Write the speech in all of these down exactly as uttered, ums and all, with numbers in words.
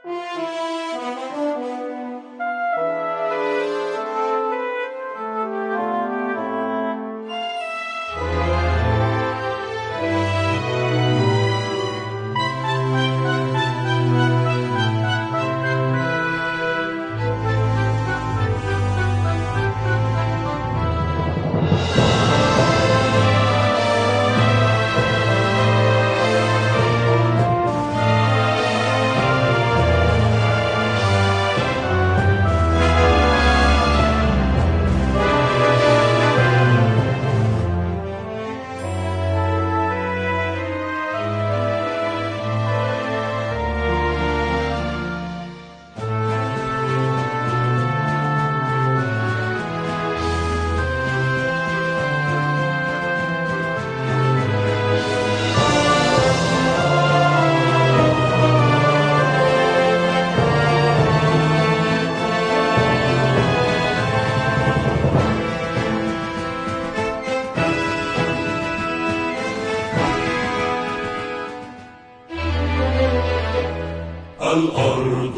الأرض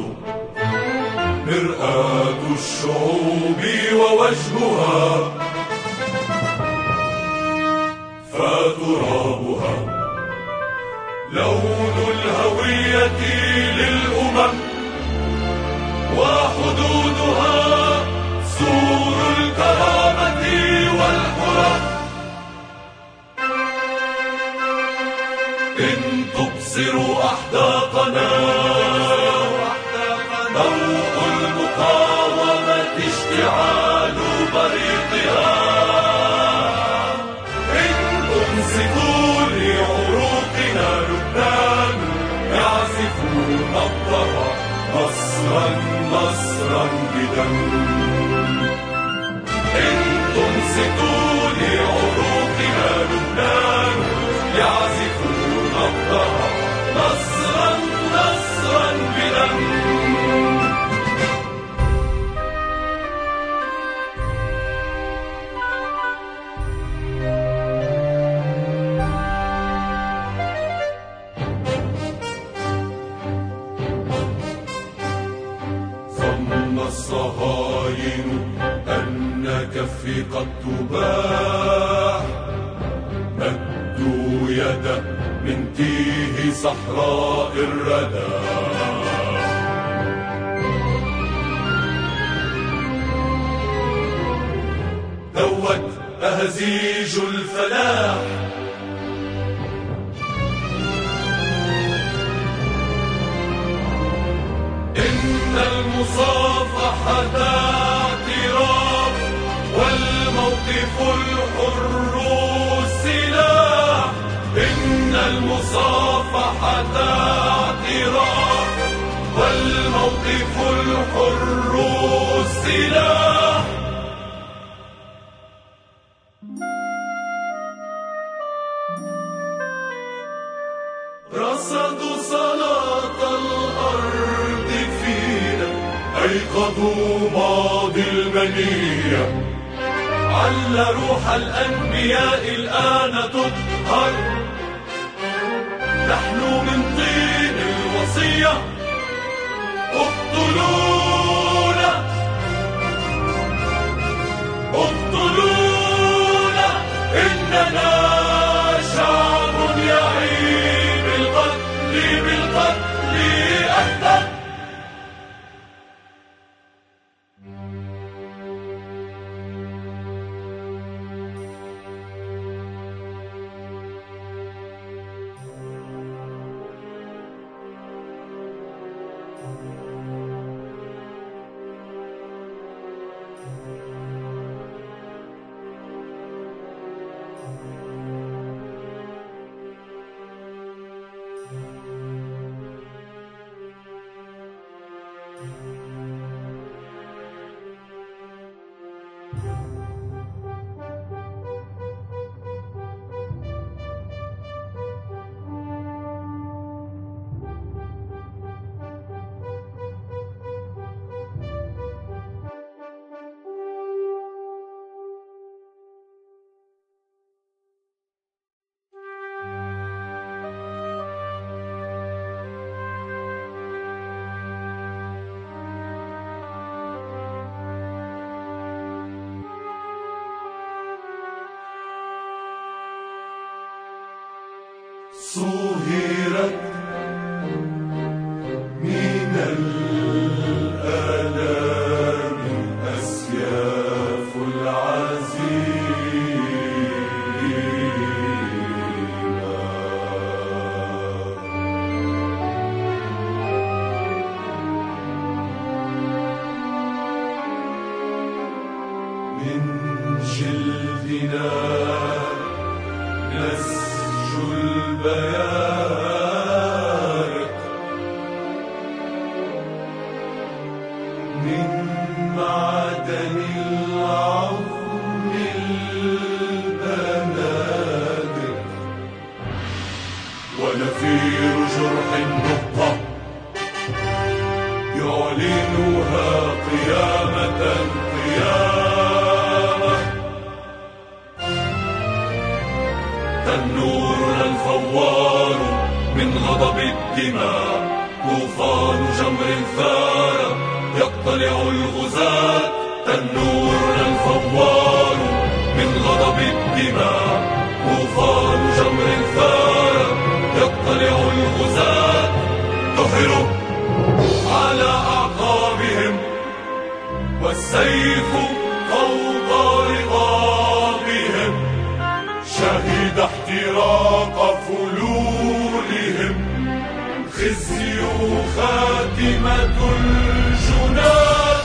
مرآة الشعوب ووجهها، فترابها لون الهوية للأمم، وحدودها سور الكرامة والحرى. إن تبصروا أحداقنا ضوء المقاومة اشتعال بريقها، إن تنصتوا لعروقنا لبنان يعزف نبضها نصرا نصرا بدم. إن تنصتوا لعروقنا لبنان يعزف نبضها نصرا نصرا بدم. الصهاين أن كفي قد تباح، مدوا يدا من تيه صحراء الردى. دوت أهزيج الفلاح، إن المصافحة اعتراف والموقف الحر السلاح. إن المصافحة اعتراف والموقف الحر السلاح. رصدوا صلاة الأرض فينا، أيقظوا ماضي المنية، عل روح الأنبياء الآن تطهر. نحن من طين الوصية، اقتلونا اقتلونا، إننا شعب يعي بالقتل بالقتل أهدى. صهرت من الآلام أسياف العزيمة، من جلدنا نسج البيارق، من معدن العظم البنادق، ونفير جرح النقطة يعلنها قيامة قيامة. تنورنا الفوار من غضب الدماء، طوفان جمر ثار يقتلع الغزاة. تنورنا الفوار من غضب الدماء، طوفان جمر ثار يقتلع الغزاة. دحروا على أعقابهم والسيف فوق رقابهم، شهد احتراق فلولهم، خزي خاتمة الجنات.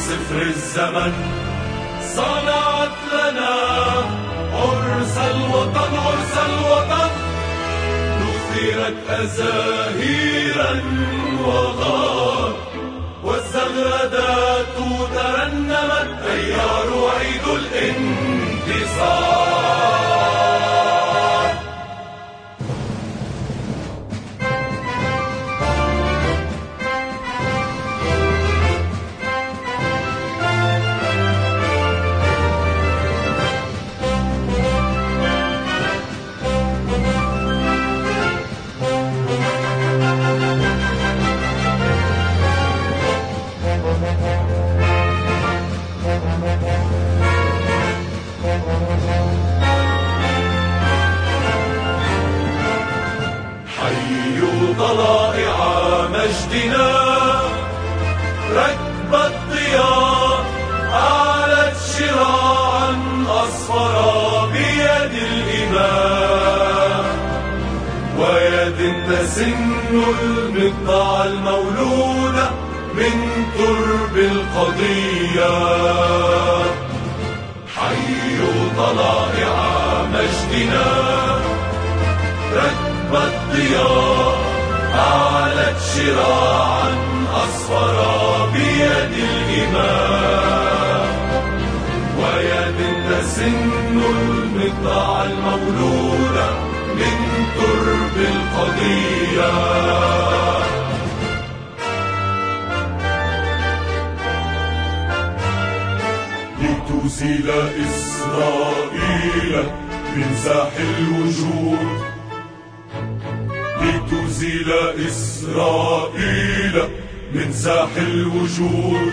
سفر الزمن صنعت لنا عرس الوطن عرس الوطن نثيرت أزاهيرا وغار والزغردات ترنمت أيار عيد الانتصار. طلائع مجدنا ركب الضياء أعلت شراعا أصفر بيد الإمام ويد تسن المقطع المولود من ترب القضية. حي طلائع مجدنا ركب الضياء أعلت شراعا أصفر بيد الإمام ويد تسن المقطع المولود من ترب القضية. لتزيل إسرائيل من ساح الوجود لتزيل إسرائيل من ساح الوجود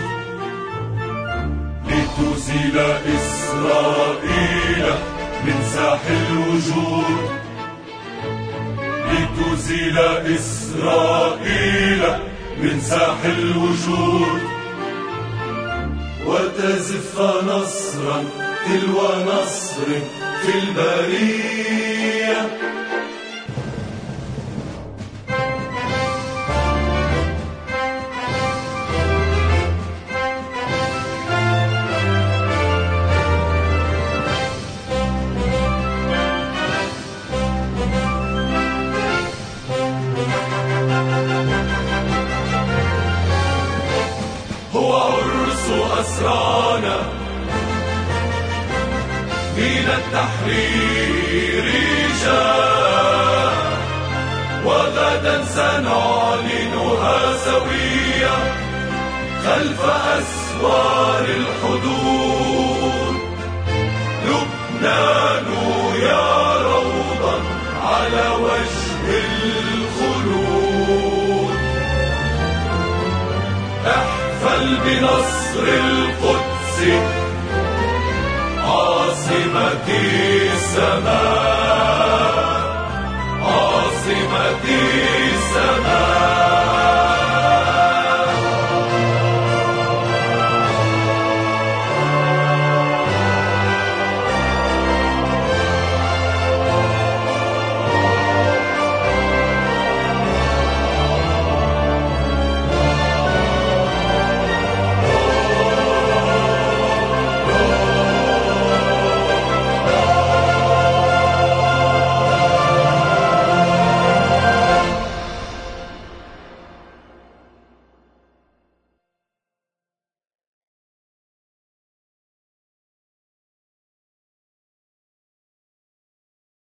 لتزيل إسرائيل من ساح الوجود لتزيل إسرائيل من ساح الوجود وتزف نصرا تلو نصر في البرية. هو عرس أسرانا من التحرير جاء وغدا سنعلنها سوية خلف أسوار الحدود. لبنان يا روضا على وجه الخلود احفل بنصر القدس عاصمة السماء عاصمة السماء.